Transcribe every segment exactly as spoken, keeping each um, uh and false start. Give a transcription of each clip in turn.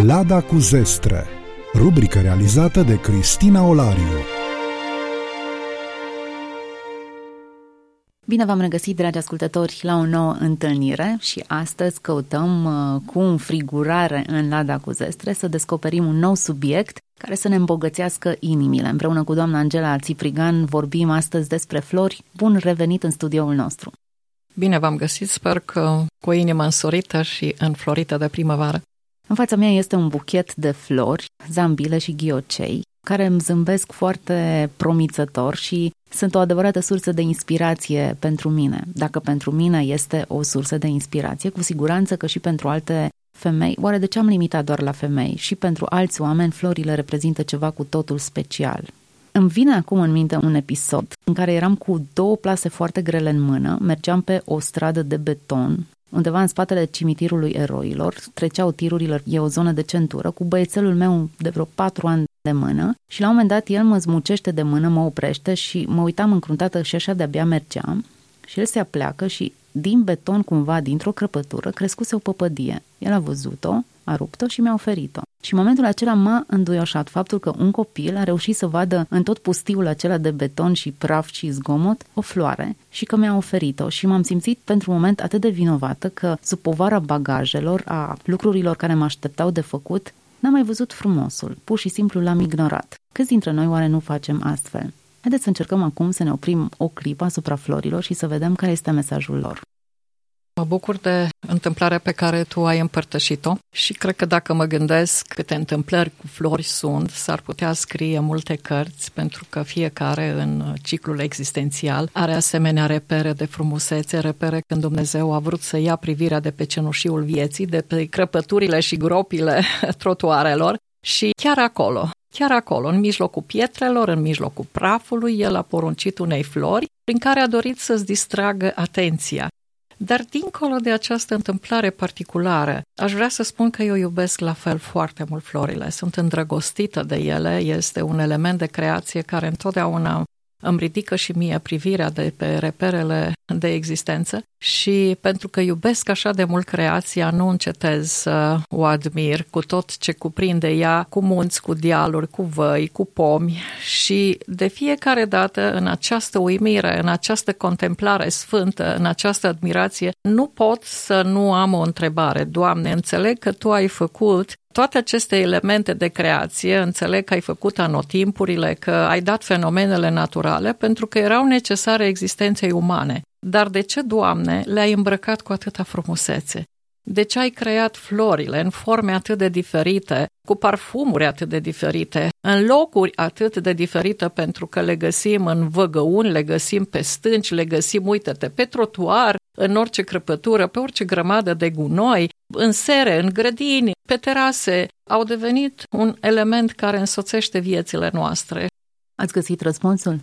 Lada cu zestre, rubrică realizată de Cristina Olariu. Bine v-am regăsit, dragi ascultători, la o nouă întâlnire și astăzi căutăm uh, cu înfrigurare în Lada cu zestre să descoperim un nou subiect care să ne îmbogățească inimile. Împreună cu doamna Angela Țiprigan vorbim astăzi despre flori. Bun revenit în studioul nostru! Bine v-am găsit, sper că cu inima însorită și înflorită de primăvară. În fața mea este un buchet de flori, zambile și ghiocei, care îmi zâmbesc foarte promițător și sunt o adevărată sursă de inspirație pentru mine. Dacă pentru mine este o sursă de inspirație, cu siguranță că și pentru alte femei, oare de ce am limitat doar la femei? Și pentru alți oameni florile reprezintă ceva cu totul special. Îmi vine acum în minte un episod în care eram cu două plase foarte grele în mână, mergeam pe o stradă de beton, undeva în spatele cimitirului eroilor, treceau tirurile, e o zonă de centură, cu băiețelul meu de vreo patru ani de mână și la un moment dat el mă zmucește de mână, mă oprește și mă uitam încruntată și așa de-abia mergeam și el se apleacă și din beton cumva, dintr-o crăpătură, crescuse o păpădie. El a văzut-o, a rupt-o și mi-a oferit-o. Și în momentul acela m-a înduioșat faptul că un copil a reușit să vadă în tot pustiul acela de beton și praf și zgomot o floare și că mi-a oferit-o și m-am simțit pentru un moment atât de vinovată că sub povara bagajelor, a lucrurilor care mă așteptau de făcut, n-am mai văzut frumosul, pur și simplu l-am ignorat. Câți dintre noi oare nu facem astfel? Haideți să încercăm acum să ne oprim o clipă asupra florilor și să vedem care este mesajul lor. Mă bucur de întâmplarea pe care tu ai împărtășit-o și cred că dacă mă gândesc câte întâmplări cu flori sunt, s-ar putea scrie multe cărți, pentru că fiecare în ciclul existențial are asemenea repere de frumusețe, repere când Dumnezeu a vrut să ia privirea de pe cenușiul vieții, de pe crăpăturile și gropile trotuarelor și chiar acolo, chiar acolo, în mijlocul pietrelor, în mijlocul prafului, El a poruncit unei flori prin care a dorit să-ți distragă atenția. Dar dincolo de această întâmplare particulară, aș vrea să spun că eu iubesc la fel foarte mult florile. Sunt îndrăgostită de ele, este un element de creație care întotdeauna îmi ridică și mie privirea de pe reperele de existență și pentru că iubesc așa de mult creația, nu încetez să o admir cu tot ce cuprinde ea, cu munți, cu dealuri, cu văi, cu pomi și de fiecare dată în această uimire, în această contemplare sfântă, în această admirație, nu pot să nu am o întrebare. Doamne, înțeleg că Tu ai făcut toate aceste elemente de creație, înțeleg că ai făcut anotimpurile, că ai dat fenomenele naturale pentru că erau necesare existenței umane. Dar de ce, Doamne, le-ai îmbrăcat cu atâta frumusețe? De ce ai creat florile în forme atât de diferite, cu parfumuri atât de diferite, în locuri atât de diferite, pentru că le găsim în văgăuni, le găsim pe stânci, le găsim, uite-te, pe trotuar, în orice crăpătură, pe orice grămadă de gunoi, în sere, în grădini, pe terase, au devenit un element care însoțește viețile noastre. Ați găsit răspunsul?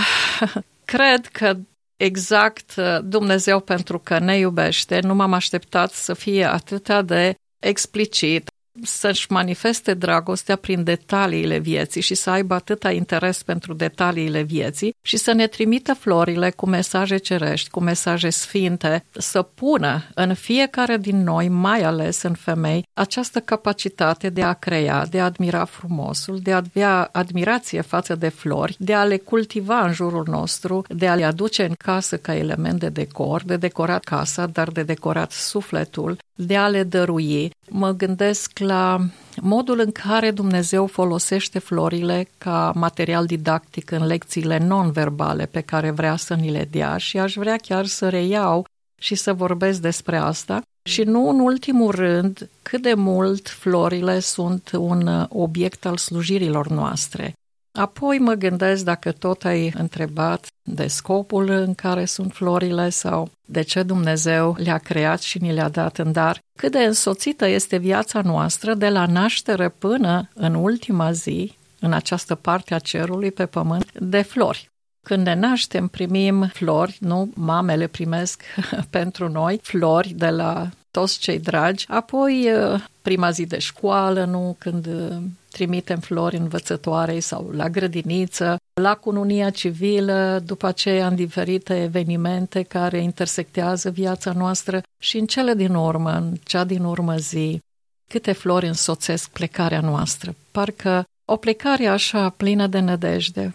Cred că exact Dumnezeu, pentru că ne iubește, nu m-am așteptat să fie atât de explicit, să-și manifeste dragostea prin detaliile vieții și să aibă atâta interes pentru detaliile vieții și să ne trimită florile cu mesaje cerești, cu mesaje sfinte, să pună în fiecare din noi, mai ales în femei, această capacitate de a crea, de a admira frumosul, de a avea admirație față de flori, de a le cultiva în jurul nostru, de a le aduce în casă ca element de decor, de decorat casa, dar de decorat sufletul, de a le dărui. Mă gândesc la modul în care Dumnezeu folosește florile ca material didactic în lecțiile non-verbale pe care vrea să ni le dea și aș vrea chiar să reiau și să vorbesc despre asta. Și nu în ultimul rând, cât de mult florile sunt un obiect al slujirilor noastre. Apoi mă gândesc, dacă tot ai întrebat de scopul în care sunt florile sau de ce Dumnezeu le-a creat și ni le-a dat în dar, cât de însoțită este viața noastră de la naștere până în ultima zi, în această parte a cerului pe pământ, de flori. Când ne naștem, primim flori, nu? Mamele primesc pentru noi flori de la toți cei dragi. Apoi, prima zi de școală, nu? Când trimitem flori învățătoarei sau la grădiniță, la cununia civilă, după aceea în diferite evenimente care intersectează viața noastră și în cele din urmă, în cea din urmă zi, câte flori însoțesc plecarea noastră. Parcă o plecare așa plină de nădejde,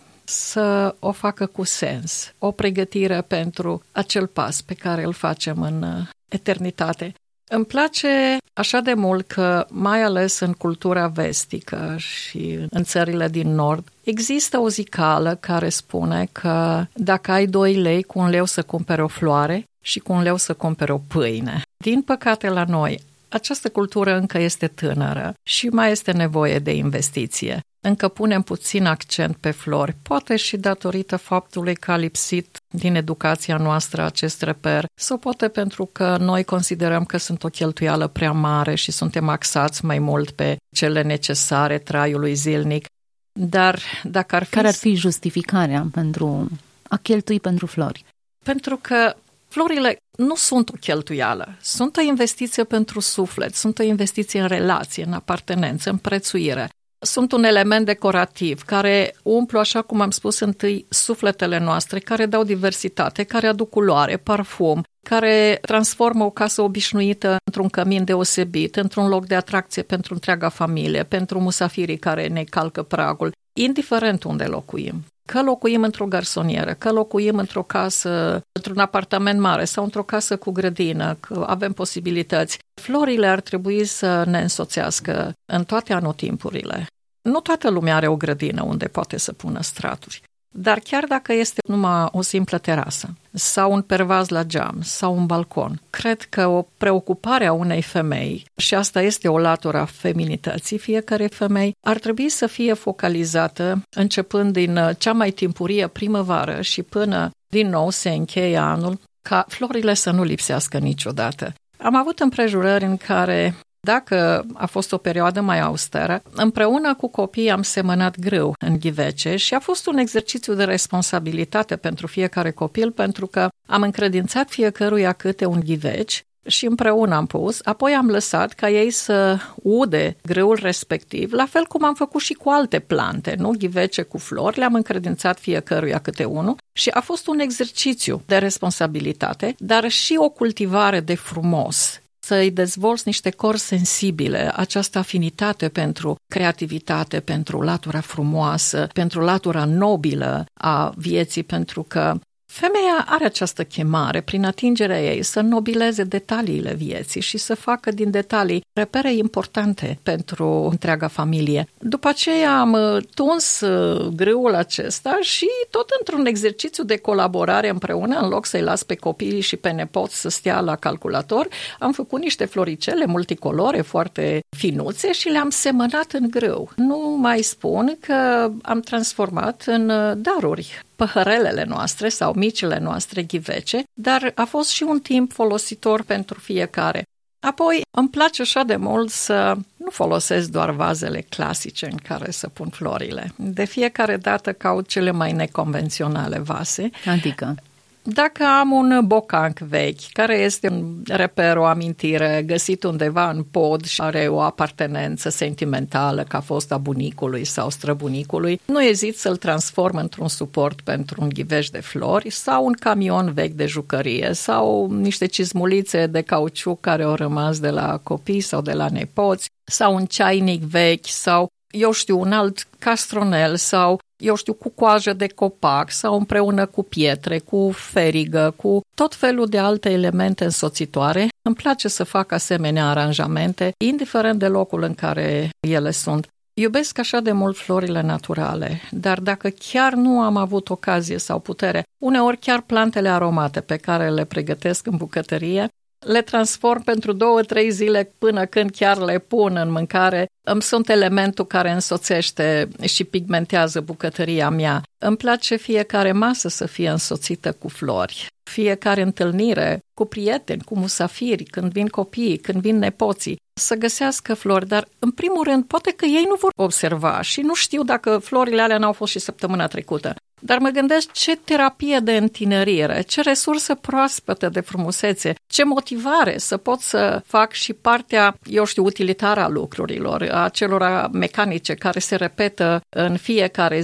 să o facă cu sens, o pregătire pentru acel pas pe care îl facem în eternitate. Îmi place așa de mult că, mai ales în cultura vestică și în țările din nord, există o zicală care spune că dacă ai doi lei, cu un leu să cumperi o floare și cu un leu să cumperi o pâine. Din păcate la noi, această cultură încă este tânără și mai este nevoie de investiție. Încă punem puțin accent pe flori, poate și datorită faptului că a lipsit din educația noastră acest reper, sau poate pentru că noi considerăm că sunt o cheltuială prea mare și suntem axați mai mult pe cele necesare traiului zilnic. Dar dacă ar fi... Care ar fi justificarea pentru a cheltui pentru flori? Pentru că florile nu sunt o cheltuială, sunt o investiție pentru suflet, sunt o investiție în relație, în apartenență, în prețuire. Sunt un element decorativ care umplu, așa cum am spus întâi, sufletele noastre, care dau diversitate, care aduc culoare, parfum, care transformă o casă obișnuită într-un cămin deosebit, într-un loc de atracție pentru întreaga familie, pentru musafirii care ne calcă pragul, indiferent unde locuim. Că locuim într-o garsonieră, că locuim într-o casă, într-un apartament mare sau într-o casă cu grădină, că avem posibilități. Florile ar trebui să ne însoțească în toate anotimpurile. Nu toată lumea are o grădină unde poate să pună straturi, dar chiar dacă este numai o simplă terasă sau un pervaz la geam sau un balcon, cred că o preocupare a unei femei, și asta este o latură a feminității fiecare femei, ar trebui să fie focalizată începând din cea mai timpurie primăvară și până din nou se încheie anul, ca florile să nu lipsească niciodată. Am avut împrejurări în care, dacă a fost o perioadă mai austeră, împreună cu copiii am semănat grâu în ghivece și a fost un exercițiu de responsabilitate pentru fiecare copil, pentru că am încredințat fiecăruia câte un ghiveci și împreună am pus, apoi am lăsat ca ei să ude grâul respectiv, la fel cum am făcut și cu alte plante, nu ghivece cu flori, le-am încredințat fiecăruia câte unul și a fost un exercițiu de responsabilitate, dar și o cultivare de frumos, să-i dezvolți niște cori sensibile, această afinitate pentru creativitate, pentru latura frumoasă, pentru latura nobilă a vieții, pentru că femeia are această chemare, prin atingerea ei, să nobileze detaliile vieții și să facă din detalii repere importante pentru întreaga familie. După aceea am tuns grâul acesta și tot într-un exercițiu de colaborare împreună, în loc să-i las pe copii și pe nepoți să stea la calculator, am făcut niște floricele multicolore foarte finuțe și le-am semănat în grâu. Nu mai spun că am transformat în daruri păhărelele noastre sau micile noastre ghivece, dar a fost și un timp folositor pentru fiecare. Apoi îmi place așa de mult să nu folosesc doar vazele clasice în care să pun florile. De fiecare dată caut cele mai neconvenționale vase. Adică? Dacă am un bocanc vechi, care este un reper, o amintire, găsit undeva în pod și are o apartenență sentimentală ca fost a bunicului sau străbunicului, nu ezit să-l transform într-un suport pentru un ghiveș de flori sau un camion vechi de jucărie sau niște cizmulițe de cauciuc care au rămas de la copii sau de la nepoți sau un ceainic vechi sau, eu știu, un alt castronel sau, eu știu, cu coajă de copac sau împreună cu pietre, cu ferigă, cu tot felul de alte elemente însoțitoare. Îmi place să fac asemenea aranjamente, indiferent de locul în care ele sunt. Iubesc așa de mult florile naturale, dar dacă chiar nu am avut ocazie sau putere, uneori chiar plantele aromate pe care le pregătesc în bucătărie, le transform pentru două, trei zile până când chiar le pun în mâncare. Îmi sunt elementul care însoțește și pigmentează bucătăria mea. Îmi place fiecare masă să fie însoțită cu flori. Fiecare întâlnire cu prieteni, cu musafiri, când vin copiii, când vin nepoții, să găsească flori, dar în primul rând poate că ei nu vor observa și nu știu dacă florile alea n-au fost și săptămâna trecută. Dar mă gândesc ce terapie de întinerire, ce resursă proaspătă de frumusețe, ce motivare să pot să fac și partea, eu știu, utilitară a lucrurilor, a celor mecanice care se repetă în fiecare zi.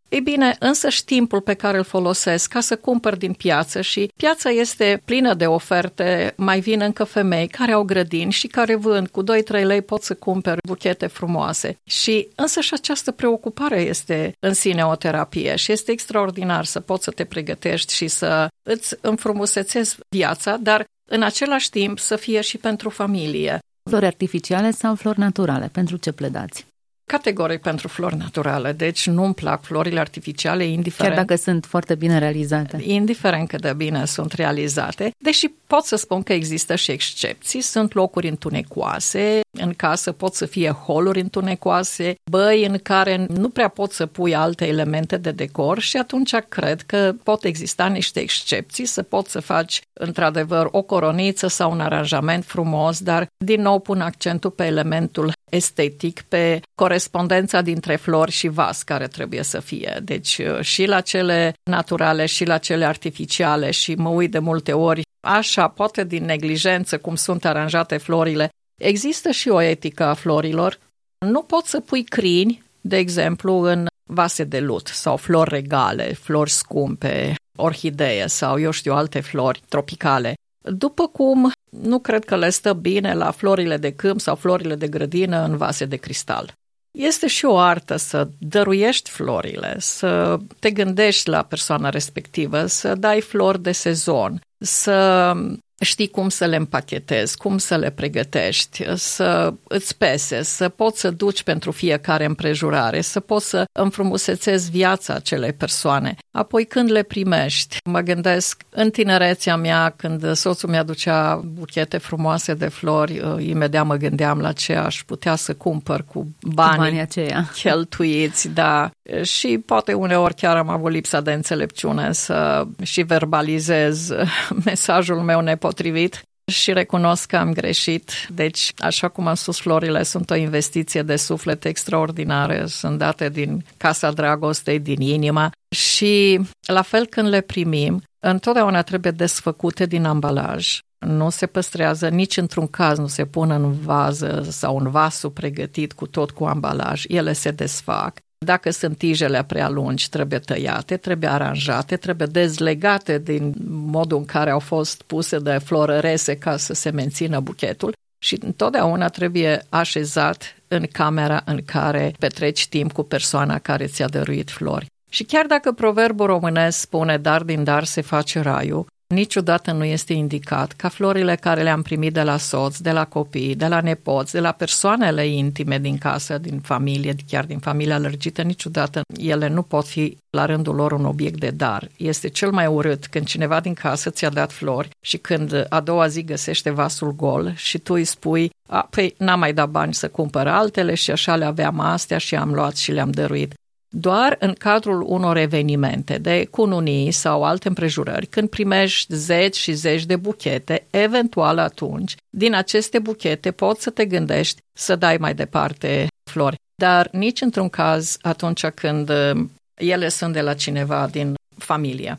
Ei bine, însăși timpul pe care îl folosesc ca să cumpăr din piață și piața este plină de oferte, mai vin încă femei care au grădini și care vând cu doi trei lei pot să cumperi buchete frumoase. Și însăși această preocupare este în sine o terapie și este extraordinar să poți să te pregătești și să îți înfrumusețezi viața, dar în același timp să fie și pentru familie. Flori artificiale sau flori naturale? Pentru ce pledați? Categoric pentru flori naturale, deci nu-mi plac florile artificiale, indiferent... Chiar dacă sunt foarte bine realizate. Indiferent cât de bine sunt realizate, deși pot să spun că există și excepții, sunt locuri întunecoase, în casă pot să fie holuri întunecoase, băi în care nu prea poți să pui alte elemente de decor și atunci cred că pot exista niște excepții, să poți să faci într-adevăr o coroniță sau un aranjament frumos, dar din nou pun accentul pe elementul estetic, pe corespondența dintre flori și vas care trebuie să fie. Deci și la cele naturale și la cele artificiale și mă uit de multe ori așa, poate din neglijență cum sunt aranjate florile. Există și o etică a florilor. Nu poți să pui crini, de exemplu, în vase de lut sau flori regale, flori scumpe, orhidee sau eu știu alte flori tropicale. După cum nu cred că le stă bine la florile de câmp sau florile de grădină în vase de cristal. Este și o artă să dăruiești florile, să te gândești la persoana respectivă, să dai flori de sezon, să știi cum să le împachetezi, cum să le pregătești, să îți pese, să poți să duci pentru fiecare împrejurare, să poți să înfrumusețezi viața acelei persoane. Apoi când le primești, mă gândesc în tinerețea mea, când soțul mi-aducea buchete frumoase de flori, imediat mă gândeam la ce aș putea să cumpăr cu banii, banii aceia cheltuiți, da. Și poate uneori chiar am avut lipsa de înțelepciune să și verbalizez mesajul meu nepotrivit și recunosc că am greșit. Deci, așa cum am spus, florile sunt o investiție de suflet extraordinară, sunt date din casa dragostei, din inimă și la fel când le primim, întotdeauna trebuie desfăcute din ambalaj. Nu se păstrează, nici într-un caz nu se pun în vază sau în vasul pregătit cu tot cu ambalaj. Ele se desfac. Dacă sunt tijele prea lungi, trebuie tăiate, trebuie aranjate, trebuie dezlegate din modul în care au fost puse de florărese ca să se mențină buchetul și întotdeauna trebuie așezat în camera în care petreci timp cu persoana care ți-a dăruit flori. Și chiar dacă proverbul românesc spune dar din dar se face raiul, niciodată nu este indicat ca florile care le-am primit de la soț, de la copii, de la nepoți, de la persoanele intime din casă, din familie, chiar din familia lărgită, niciodată ele nu pot fi la rândul lor un obiect de dar. Este cel mai urât când cineva din casă ți-a dat flori și când a doua zi găsește vasul gol și tu îi spui, a, păi n-am mai dat bani să cumpăr altele și așa le aveam astea și am luat și le-am dăruit. Doar în cadrul unor evenimente de cununii sau alte împrejurări, când primești zeci și zeci de buchete, eventual atunci, din aceste buchete poți să te gândești să dai mai departe flori. Dar nici într-un caz atunci când ele sunt de la cineva din familie.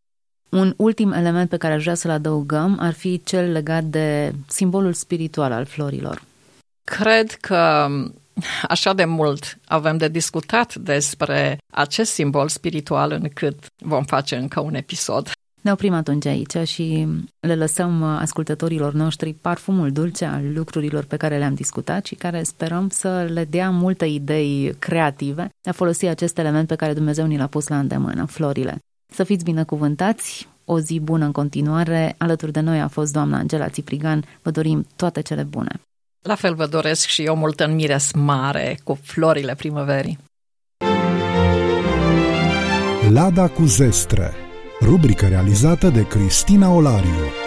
Un ultim element pe care aș vrea să-l adăugăm ar fi cel legat de simbolul spiritual al florilor. Cred că așa de mult avem de discutat despre acest simbol spiritual încât vom face încă un episod. Ne oprim atunci aici și le lăsăm ascultătorilor noștri parfumul dulce al lucrurilor pe care le-am discutat și care sperăm să le dea multe idei creative de a folosi acest element pe care Dumnezeu ni l-a pus la îndemână, florile. Să fiți binecuvântați, o zi bună în continuare. Alături de noi a fost doamna Angela Țiprigan. Vă dorim toate cele bune. La fel vă doresc și eu multă înmiresmare cu florile primăverii. Lada cu zestre, rubrică realizată de Cristina Olariu.